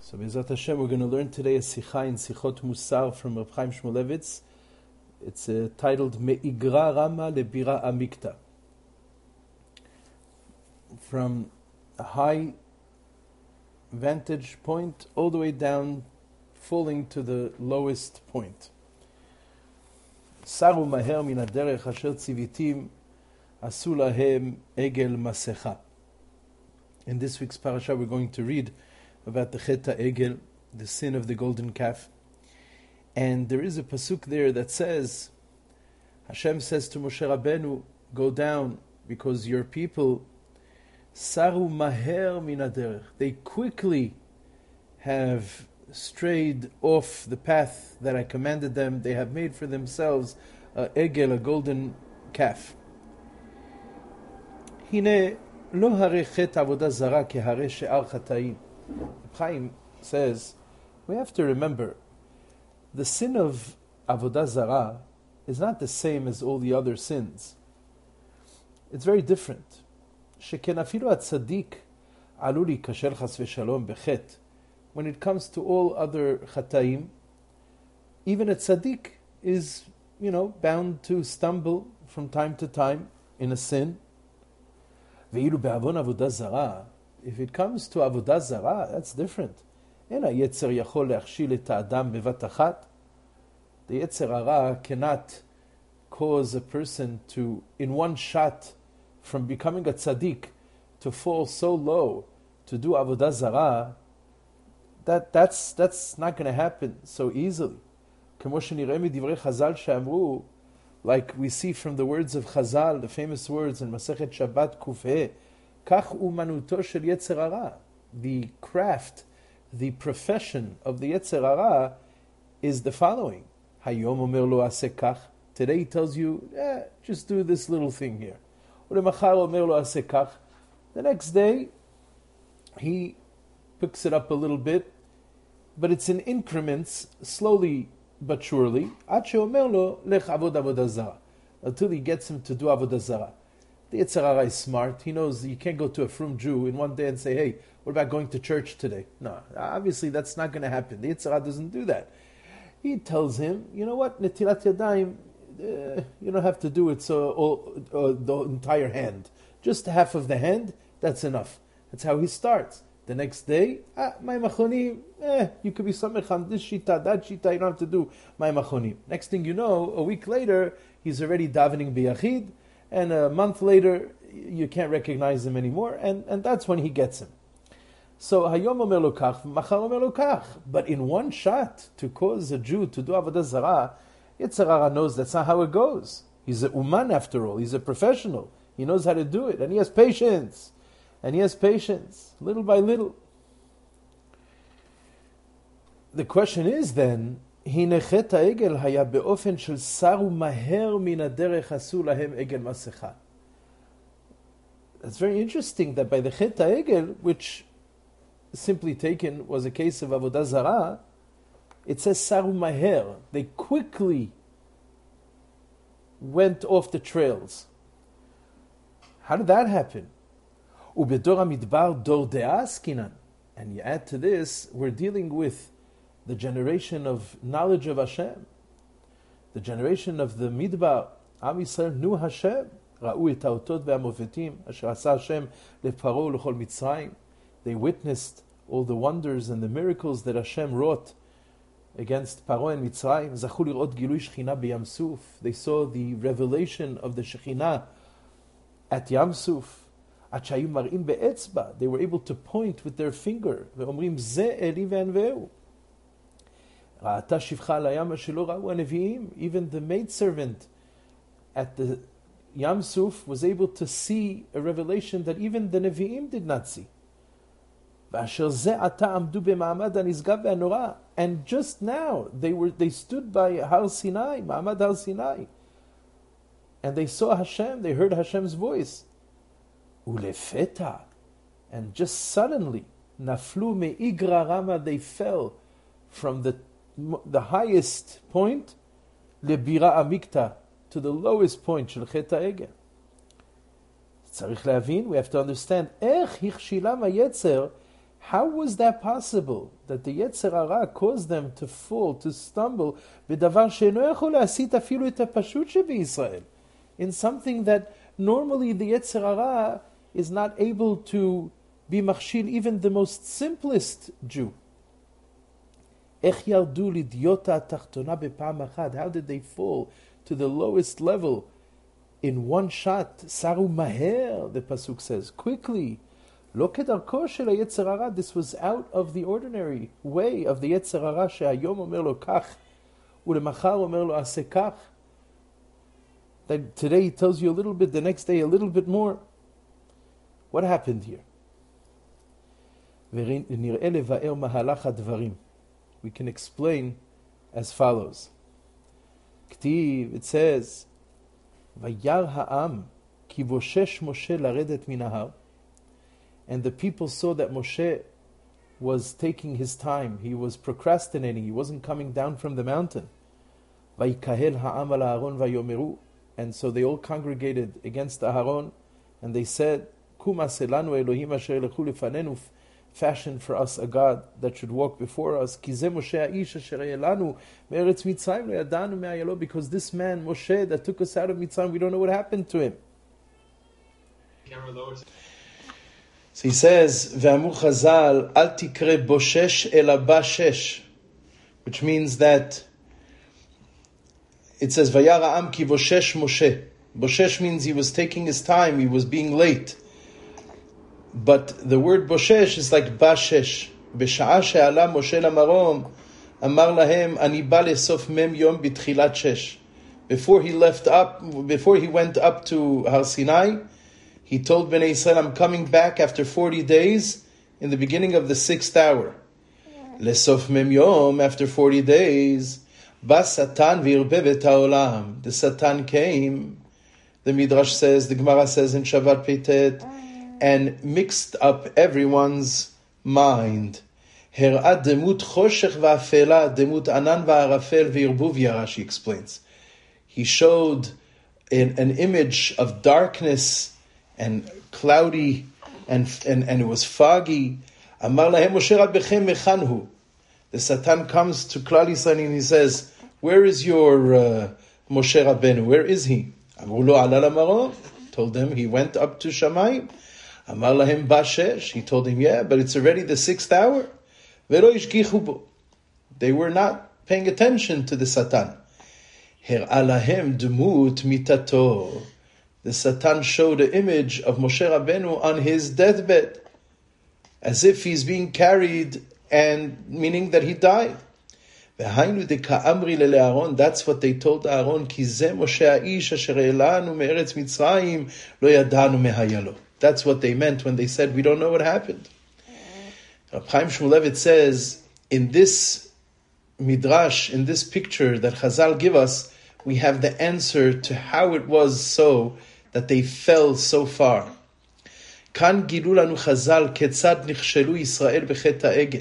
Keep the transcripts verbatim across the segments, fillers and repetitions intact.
So B'ezrat Hashem, we're going to learn today a Sikha in Sichot Musar from Rav Chaim Shmulevitz. It's uh, titled Me'igra Rama Lebira Amikta. From a high vantage point all the way down, falling to the lowest point. Saru maher min haderech asher tzivitim asu lahem egel masecha. In this week's parasha, we're going to read about the Chet HaEgel, the sin of the golden calf. And there is a pasuk there that says, Hashem says to Moshe Rabbeinu, go down, because your people, saru maher min haderech, they quickly have strayed off the path that I commanded them. They have made for themselves a egel, a golden calf. Hine lo hare chet avodah zara ke hare she'ar chataim. Chaim says, we have to remember, the sin of avodah zara is not the same as all the other sins. It's very different. Sheken afilu atzadik aluli kasher chas v'shalom bechet. When it comes to all other chataim, even a tzaddik is, you know, bound to stumble from time to time in a sin. Ve'ilu be'avon avodah zara, if it comes to avodah zara, that's different. En ha'yetzer yachol le'achshil et ha'adam bevat achat. The yetzer hara cannot cause a person to, in one shot, from becoming a tzaddik to fall so low to do avodah zara. That that's that's not going to happen so easily. Like we see from the words of Chazal, the famous words in Masechet Shabbat Kufhe, Kach umanuto shel yetzer hara. The craft, the profession of the yetzer hara is the following. Hayom omer lo aseh kach. Today he tells you, eh, just do this little thing here. Ulemachar omer lo aseh kach. The next day, he picks it up a little bit, but it's in increments, slowly but surely, until he gets him to do avodah zara. The Yetzer Hara is smart. He knows you can't go to a frum Jew in one day and say, hey, what about going to church today? No, obviously that's not going to happen. The Yetzer Hara doesn't do that. He tells him, you know what, netilat yadayim, uh, you don't have to do it so all, uh, the entire hand. Just half of the hand, that's enough. That's how he starts. The next day, ah, my machonim, eh, you could be samech on this shita, that shita, you don't have to do my machonim. Next thing you know, a week later, he's already davening biyachid, and a month later, you can't recognize him anymore, and, and that's when he gets him. So, hayom omer lo kach, machar omer lo kach. But in one shot, to cause a Jew to do avodah zara, Yetzer Hara knows that's not how it goes. He's a uman after all, he's a professional. He knows how to do it, and he has patience. And he has patience, little by little. The question is then, Hine chet ha'egel haya be'ofen shel saru maher min haderech asu lahem egel masecha. It's very interesting that by the chet ha'egel, which simply taken was a case of avodah zara, it says saru maher. They quickly went off the trails. How did that happen? Ubedor hamidbar dor de'ah askinan. And you add to this, we're dealing with the generation of knowledge of Hashem, the generation of the midbar. Am Yisrael knew Hashem. Ra'u et ha'otot ve'hamofetim asher asa Hashem leparo u'lechol Mitzrayim. They witnessed all the wonders and the miracles that Hashem wrought against Paro and Mitzrayim. Zachu lirot gilui Shechina b'Yam Suf. They saw the revelation of the Shechina at Yam Suf. They were able to point with their finger. Even the maidservant at the Yam Suf was able to see a revelation that even the Nevi'im did not see. And just now they were they stood by Har Sinai, Ma'amad Har Sinai, and they saw Hashem. They heard Hashem's voice. Ulefeta, and just suddenly, naflu me'igra rama, they fell from the the highest point, lebira amikta, to the lowest point, shel chet ha'egel. Tzarich le'avin, we have to understand, ech hichshilam ha'yetzer How was that possible? That the Yetzer Hara caused them to fall, to stumble, בדבר שאינו יכול להסיט אפילו את הפשוט שבישראל. In something that normally the Yetzer Hara is not able to be machshil even the most simplest Jew. איך ירדו לדיוטה התחתונה בפעם אחת? How did they fall to the lowest level in one shot? סרו מהר, the pasuk says, quickly. לא כדרכו של היצר הרע, this was out of the ordinary way of the יצר הרע, שהיום אומר לו כך, ולמחר אומר לו עשה כך. That today he tells you a little bit, the next day a little bit more. What happened here? ונראה לבאר מהלך הדברים. We can explain as follows. כתיב, it says, וירא העם כי בושש משה לרדת מן ההר. And the people saw that Moshe was taking his time. He was procrastinating. He wasn't coming down from the mountain. ויקהל העם על אהרון ויאמרו. And so they all congregated against Aharon, and they said, קום עשה לנו אלוהים אשר ילכו לפנינו, fashion for us a God that should walk before us, כי זה משה האיש אשר היה לנו מארץ מצרים, לא ידענו מה היה לו, because this man, Moshe, that took us out of Mitzrayim, we don't know what happened to him. So he says, ואמרו חז"ל, אל תקרא בושש אלא בשש, which means that it says, וירא העם כי בושש משה. Boshesh means he was taking his time, he was being late. But the word boshesh is like bashesh. בשעה שעלה משה למרום, אמר להם, אני בא לסוף מם יום בתחילת שש. Before he left up, before he went up to Har Sinai, he told Bnei Israel, I'm coming back after forty days in the beginning of the sixth hour. לסוף מם יום, after forty days, בא שטן והרבב את העולם. The Satan came, the Midrash says, the Gemara says in Shabbat Peitet, and mixed up everyone's mind. הראה דמות חושך ואפלה, דמות ענן וערפל וערבוביה, Rashi explains. He showed an, an image of darkness and cloudy, and, and, and it was foggy. אמר להם משה רבכם היכן הוא? The Satan comes to Klal Yisrael and he says, where is your uh, Moshe Rabbeinu? Where is he? אמרו לו עלה למרום. Told them he went up to Shamayim. אמר להם בשש. He told him, yeah, but it's already the sixth hour. ולא השגיחו בו. They were not paying attention to the Satan. הראה להם דמות מיתתו. The Satan showed an image of Moshe Rabbeinu on his deathbed, as if he's being carried, and meaning that he died. והיינו דקאמרי לאהרון, that's what they told Aaron, כי זה משה האיש אשר העלנו מארץ מצרים, לא ידענו מה היה לו. That's what they meant when they said, we don't know what happened. Reb Chaim Shmulevitz says, in this midrash, in this picture that Chazal give us, we have the answer to how it was so that they fell so far. כאן גילו לנו חז"ל כיצד נכשלו ישראל בחטא העגל.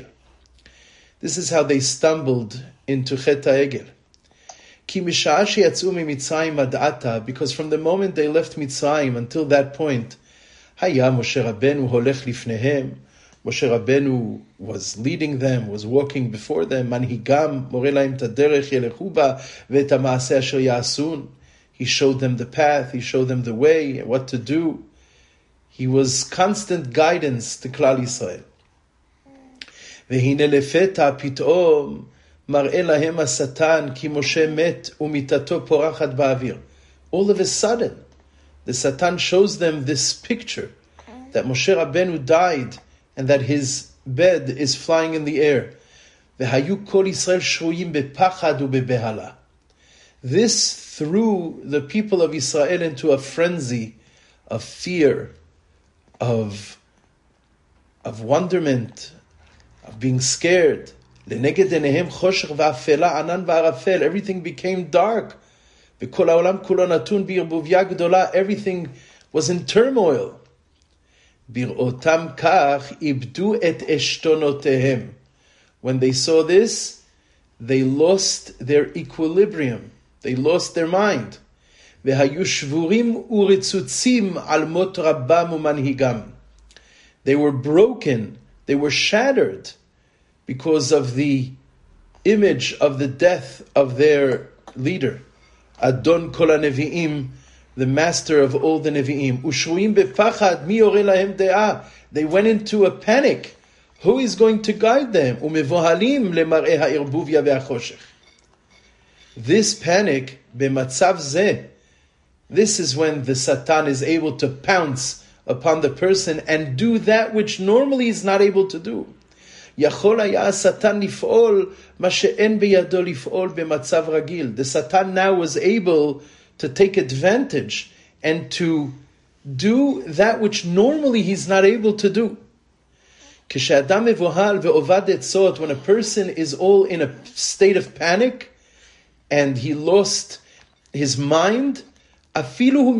This is how they stumbled into חטא העגל. כי משעה שיצאו ממצרים עד עתה, because from the moment they left Mitzrayim until that point, היה משה רבנו הולך לפניהם. Moshe Rabbeinu was leading them, was walking before them. מנהיגם, מורה להם את הדרך, ילכו בה, ואת המעשה אשר יעשון. He showed them the path, he showed them the way, what to do. He was constant guidance to Klal Yisrael. והנה לפתע פתאום מראה להם השטן כי משה מת ומיתתו פורחת באוויר. All of a sudden, the Satan shows them this picture that Moshe Rabbeinu died and that his bed is flying in the air. והיו כל ישראל שרויים בפחד ובבהלה. This threw the people of Israel into a frenzy of fear, of, of wonderment, of being scared. לנגד עיניהם חושך ואפלה, ענן וערפל. Everything became dark. וכל העולם כולו נתון בערבוביה גדולה. Everything was in turmoil. בראותם כך איבדו את עשתונותיהם. When they saw this, they lost their equilibrium. They lost their mind. והיו שבורים ורצוצים על מות רבם ומנהיגם. They were broken They were shattered because of the image of the death of their leader, Adon Kol HaNevi'im, the master of all the Nevi'im. Ushruim bepachad mi yoreh lahem de'ah. They went into a panic. Who is going to guide them? Umevohalim lemar'eh ha'irvuvia ve'achoshech. This panic, b'matzav zeh, this is when the Satan is able to pounce upon the person and do that which normally is not able to do. Yachol haya Satan lif'ol ma she'en beyado lif'ol b'matzav ragil. The Satan now was able to take advantage and to do that which normally he's not able to do. When a person is all in a state of panic and he lost his mind, even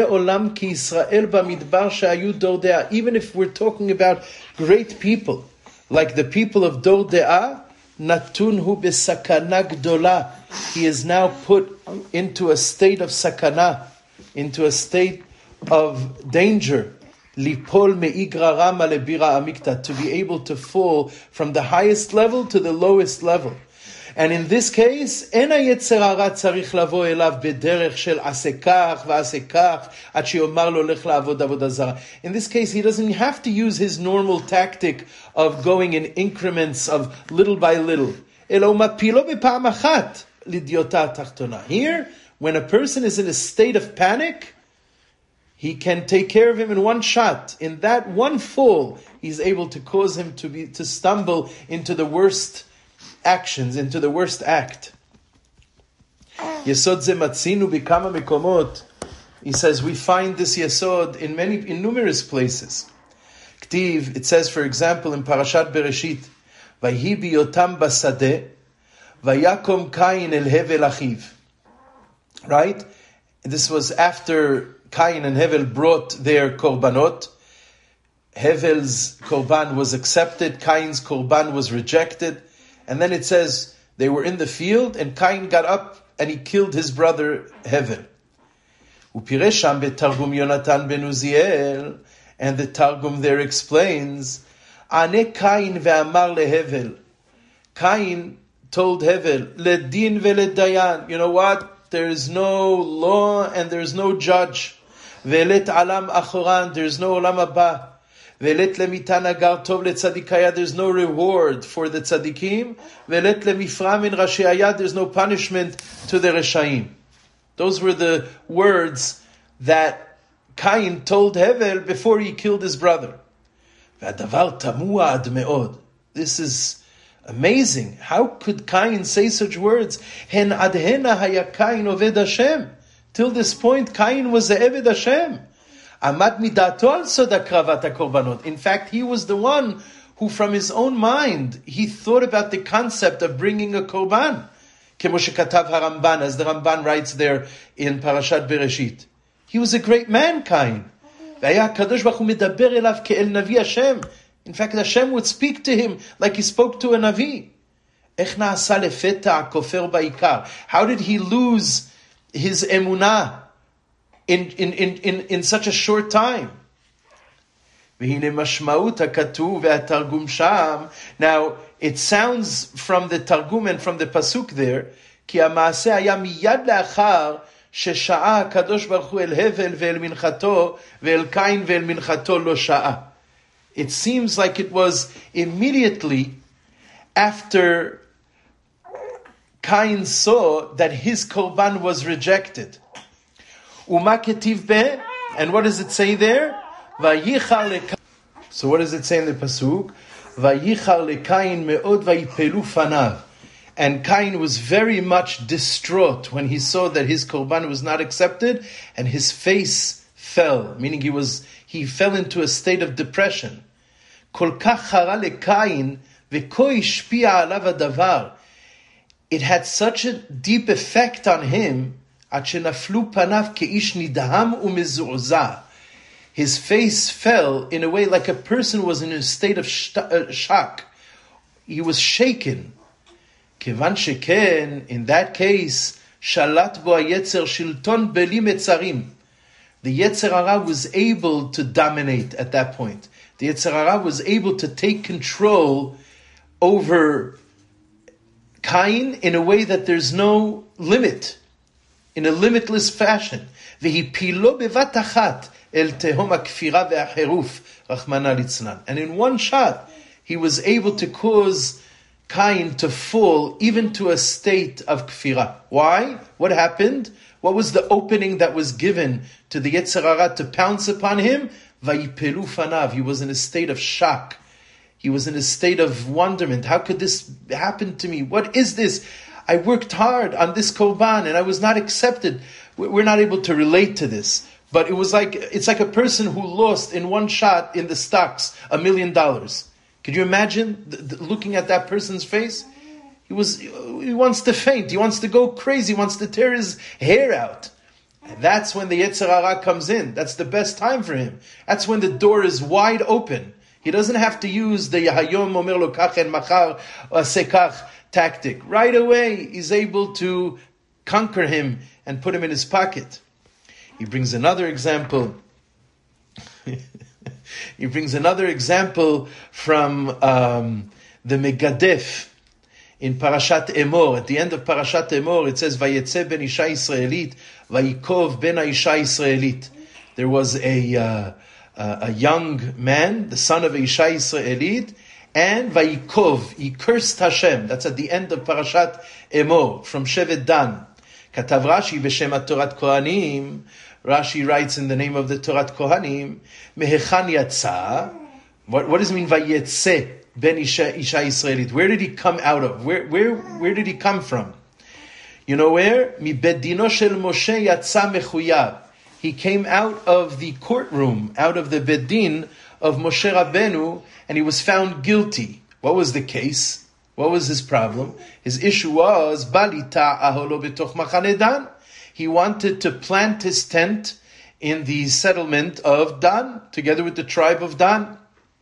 if we're talking about great people, like the people of Dor De'ah, Natunhu besakana gdola. He is now put into a state of sakana, into a state of danger. Lipol meigra rama lebira amikta, to be able to fall from the highest level to the lowest level. And in this case, ena yetzer hara tzarich lavo elav bederech shel asekach va'asekach ad sheyomar lo lech la'avod avodah zara. In this case, he doesn't have to use his normal tactic of going in increments of little by little. Elo matpilo b'pa'am achat lidyota tachtona. Here, when a person is in a state of panic, he can take care of him in one shot. In that one fall, he's able to cause him to be to stumble into the worst actions, into the worst act. Yesod ze matzinu b'kama mekomot. He says we find this yesod in many, in numerous places. K'tiv, it says, for example, in Parashat Bereshit, Vayhi biyotam basadeh, Vayakom Kain el Hevel achiv. Right? This was after Kain and Hevel brought their korbanot. Hevel's korban was accepted, Kain's korban was rejected. And then it says, they were in the field, and Kain got up and he killed his brother Hevel. Upiresham betargum Yonatan ben Uziel, and the Targum there explains, Ane Kain ve'amar leHevel. Kain told Hevel, Ledin ve'ledayan. You know what? There is no law and there is no judge. Ve'let alam achoran. There is no olam haba. Ve'let lemitan agar tov letzadikaya. There's no reward for the tzadikim. Ve'let lemifra min rashiaya. There's no punishment to the reshaim. Those were the words that Cain told Hevel before he killed his brother. Ve'adavar tamua ad me'od. This is amazing. How could Cain say such words? Hen adhena haya Cain oved Hashem. Till this point, Cain was the Eved Hashem. Amad midato al soda kravat hakorbanot. In fact, he was the one who, from his own mind, he thought about the concept of bringing a korban. Kemo shekatav haRamban, as the Ramban writes there in Parashat Bereshit. He was a great man, Cain. V'haya Kadosh Baruch Hu medaber elav ke'el navi Hashem. In fact, Hashem would speak to him like he spoke to a Navi. Ech na'asa lefeta kofer ba'ikar. How did he lose his emunah in, in, in, in, in such a short time? V'hine mashmaut hakatuv ve'atargum sham. Now, it sounds from the Targum and from the Pasuk there, ki ha'maaseh haya miyad le'achar shesha'a Kadosh Baruch Hu el Hevel ve'el minchato ve'el Kain ve'el minchato lo sha'a. It seems like it was immediately after Cain saw that his korban was rejected. Uma ketiv be, and what does it say there? Vayichar le. So what does it say in the pasuk? Vayichar le Cain meod vayipelu fanav. And Cain was very much distraught when he saw that his korban was not accepted, and his face fell, meaning he was he fell into a state of depression. Kol kach chara leKain v'ko ishpia alav hadavar. It had such a deep effect on him. Ad shenaflu panav keish nidham umezu'za. His face fell in a way like a person was in a state of shock. He was shaken. Kevan sheken, in that case, shalat bo hayetzer shilton beli metzarim. The Yetzer Hara was able to dominate at that point. The Yetzer Hara was able to take control over Cain in a way that there's no limit, in a limitless fashion. והפילו בבת אחת אל תהום הכפירה והחירוף, רחמנא ליצלן. And in one shot, he was able to cause Cain to fall even to a state of kfirah. Why? What happened? What was the opening that was given to the Yetzer Hara to pounce upon him? Vayipelu fanav. He was in a state of shock. He was in a state of wonderment. How could this happen to me? What is this? I worked hard on this korban and I was not accepted. We're not able to relate to this. But it was like, it's like a person who lost in one shot in the stocks a million dollars. Could you imagine the, the, looking at that person's face? He was, he wants to faint. He wants to go crazy. He wants to tear his hair out. And that's when the Yetzer Hara comes in. That's the best time for him. That's when the door is wide open. He doesn't have to use the Yahayom Omer Lo Kach and Machar Sekach tactic. Right away, he's able to conquer him and put him in his pocket. He brings another example. He brings another example from um, the Megadef in Parashat Emor. At the end of Parashat Emor, it says, "Vayetze ben isha Yisraelit, vayikov ben isha Yisraelit." There was a uh, a young man, the son of Isha Yisraelit, and vayikov, he cursed Hashem. That's at the end of Parashat Emor from Shevet Dan. Katav Rashi b'shem Torat Kohanim. Rashi writes in the name of the Torat Kohanim, Mehechan yatsa. What, what does it mean, Vayetze ben Isha, Isha Yisraelit? Where did he come out of? Where, where, where did he come from? You know where? Mi bedino shel Moshe yatsa mechuyab. He came out of the courtroom, out of the bedin of Moshe Rabbeinu, and he was found guilty. What was the case? What was his problem? His issue was, Balita aholo betoch machane Dan. He wanted to plant his tent in the settlement of Dan, together with the tribe of Dan.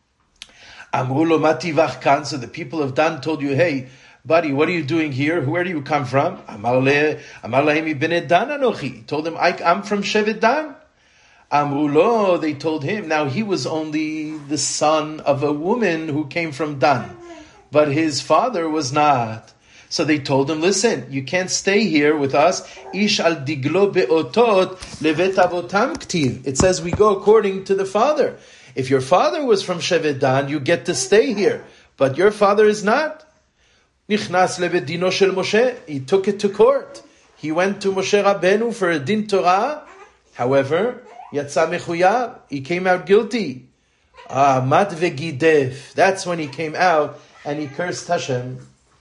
Amru lo mativach kan. So the people of Dan told you, hey, buddy, what are you doing here? Where do you come from? Amar lahem ibnei Dan anochi. He told him, I'm from Shevet Dan. Amru lo, they told him. Now he was only the son of a woman who came from Dan, but his father was not. So they told him, listen, you can't stay here with us. Ish al diglo be'otot levet avotam ktiv. It says we go according to the father. If your father was from Shevet Dan, you get to stay here. But your father is not. Nichnas levet dino shel Moshe. He took it to court. He went to Moshe Rabbeinu for a din Torah. However, yatsa mechuyab. He came out guilty. Ah, mat vegidef. That's when he came out and he cursed Hashem.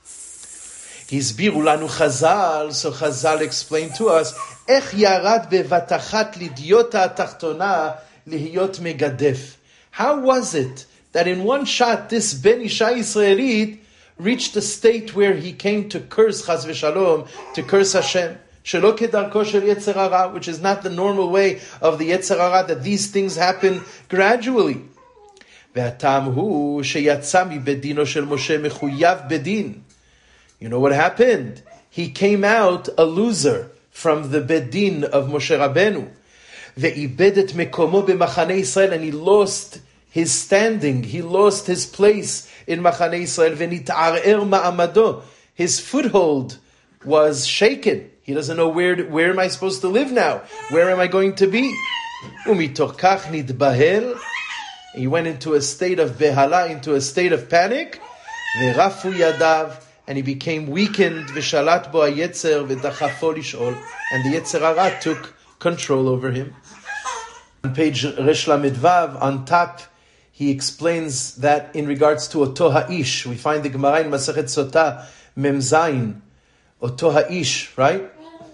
Hisbiru lanu Chazal, so Chazal explained to us, Ech yarad bevatachat lidyota tachtona lihiyot megadef. How was it that in one shot this Ben Isha Yisraelit reached a state where he came to curse Chaz v'Shalom, to curse Hashem? Shelo kedarko shel Yetzer Hara, which is not the normal way of the Yetzer Hara, that these things happen gradually. Ve'atam hu sheyatza mi bedino shel Moshe mechuyav bedin. You know what happened? He came out a loser from the bedin of Moshe Rabbeinu. Ve'ibedet mekomo b'machane Yisrael, and he lost his standing. He lost his place in Machane Yisrael. Ve'nit'arer ma'amado. His foothold was shaken. He doesn't know where where am I supposed to live now? Where am I going to be? Umitoch kach nitbahel. He went into a state of behala, into a state of panic. Ve'rafu yadav. And he became weakened, v'shalat bo ha'yetzer v'dachafo lish'ol, and the Yetzer Hara took control over him. On page Resh Lamed Vav, on top, he explains that in regards to Oto Ha'ish, we find the Gemara in Masachet Sotah, Mem Zayin, Oto Ha'ish, right?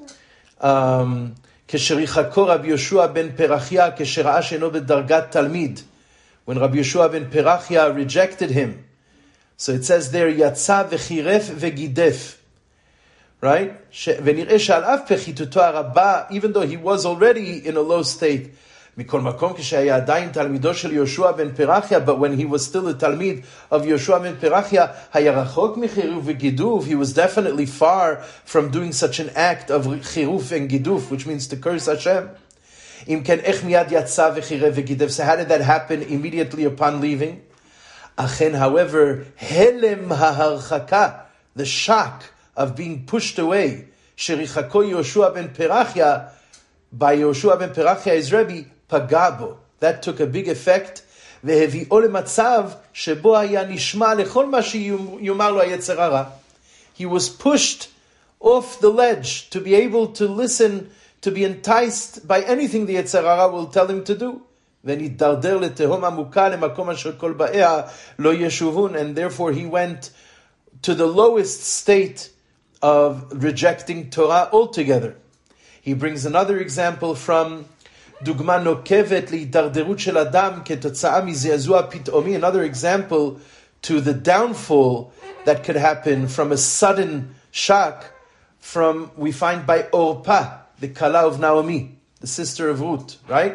Um, Kesher yichako Rabbi Yoshua ben Perachia, kesher ra'a she'eno b'dargat talmid, when Rabbi Yoshua ben Perachia rejected him. So it says there, Yatsa v'chiref v'gidef. Right? V'nir'eh she'al av pechituto haraba, even though he was already in a low state. Mikol makom k'shehaya adayin talmido shel Yoshua ben Perachia, but when he was still a talmid of Yoshua ben Perachia, hayarachok michiruv v'giduf, he was definitely far from doing such an act of chiruf and giduf, which means to curse Hashem. Im ken ech miyad yatsa v'chireh v'gidev. So how did that happen immediately upon leaving? Achen, however, helem ha'harchaka, the shock of being pushed away, sherichako Yoshua ben Perachia, by Yoshua ben Perachia his Rebbe, pagabo. That took a big effect. והביאו למצב שבו היה נשמע לכל מה שיאמר לו היצר הרע. He was pushed off the ledge to be able to listen, to be enticed by anything the יצר הרע will tell him to do. ונתדרדר לתהום עמוקה למקום אשר כל באיה לא ישובון, and therefore he went to the lowest state of rejecting Torah altogether. He brings another example from דוגמה נוקבת להידרדרות של אדם כתוצאה מזעזוע פתאומי. Another example to the downfall that could happen from a sudden shock, from, we find by Orpah, the Kala of Naomi, the sister of Ruth, right?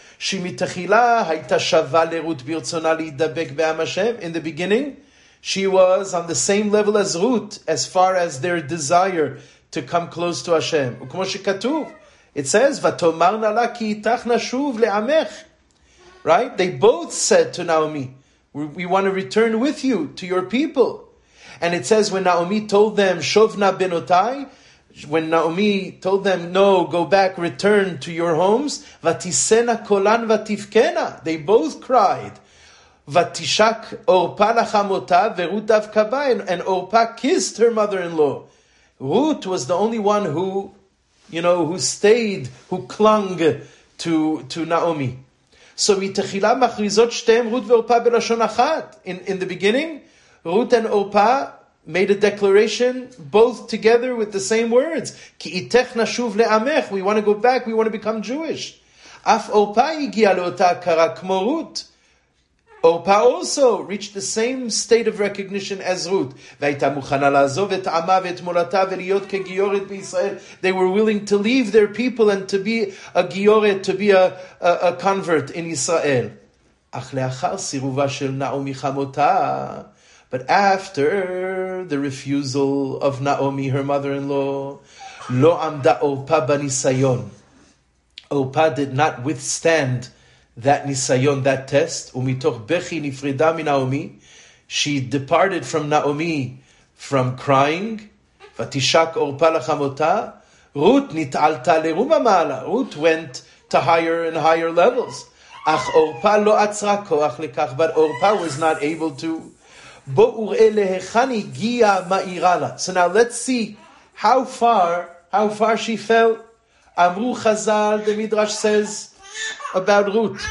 שמתחילה הייתה שווה לרות ברצונה להידבק בעם השם. In the beginning, she was on the same level as Ruth as far as their desire to come close to Hashem. וכמו שכתוב, it says, "Vatomarna la ki itach nashuv le'amech." Right? They both said to Naomi, we, we want to return with you to your people. And it says when Naomi told them, "Shovna benotai," when Naomi told them, "No, go back, return to your homes," "Vatisena kolan vatifkena." They both cried. "Vatishak Orpah lachamota veRut davka ba," and Orpah kissed her mother-in-law. Ruth was the only one who, you know, who stayed, who clung to, to Naomi. So, מתחילה מכריזות שתיהם רות ואורפא בלשון אחת. In, in the beginning, Ruth and Orpah made a declaration, both together with the same words. כי איתך נשוב לעמך. We want to go back, we want to become Jewish. אף אורפא הגיעה לאותה הכרה כמו רות. Orpah also reached the same state of recognition as Ruth. והייתה מוכנה לעזוב את עמה ואת מולדתה ולהיות כגיורת בישראל. They were willing to leave their people and to be a gioret, to be a, a, a convert in Israel. אך לאחר סירובה של נעמי חמותה, but after the refusal of Naomi, her mother-in-law, לא עמדה אורפא בניסיון. Orpah did not withstand that nisayon, that test. Umitoch bechi nifrida min Naomi. She departed from Naomi from crying. Vatishak Orpah lachamota. Ruth nit'alta leruma ma'ala. Ruth went to higher and higher levels. Ach Orpah lo atzra koach lekach. But Orpah was not able to. Bo ur'e lehechani gia ma'irala. So now let's see how far, how far she fell. Amru Chazal, the Midrash says about Ruth.